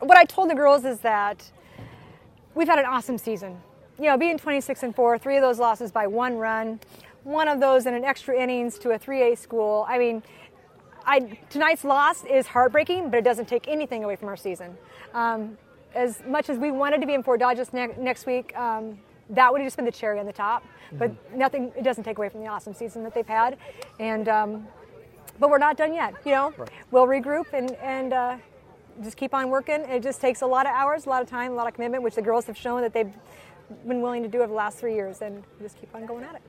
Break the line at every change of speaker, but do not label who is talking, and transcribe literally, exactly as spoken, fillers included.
what I told the girls is that we've had an awesome season. You know, being twenty-six and four, three of those losses by one run, one of those in an extra innings to a three A school. I mean, I, tonight's loss is heartbreaking, but it doesn't take anything away from our season. Um, as much as we wanted to be in Fort Dodge ne- next week, um, that would have just been the cherry on the top. Mm-hmm. But nothing, it doesn't take away from the awesome season that they've had. And um, but we're not done yet. You know, right. We'll regroup and and uh, just keep on working. It just takes a lot of hours, a lot of time, a lot of commitment, which the girls have shown that they've been willing to do over the last three years, and just keep on going at it.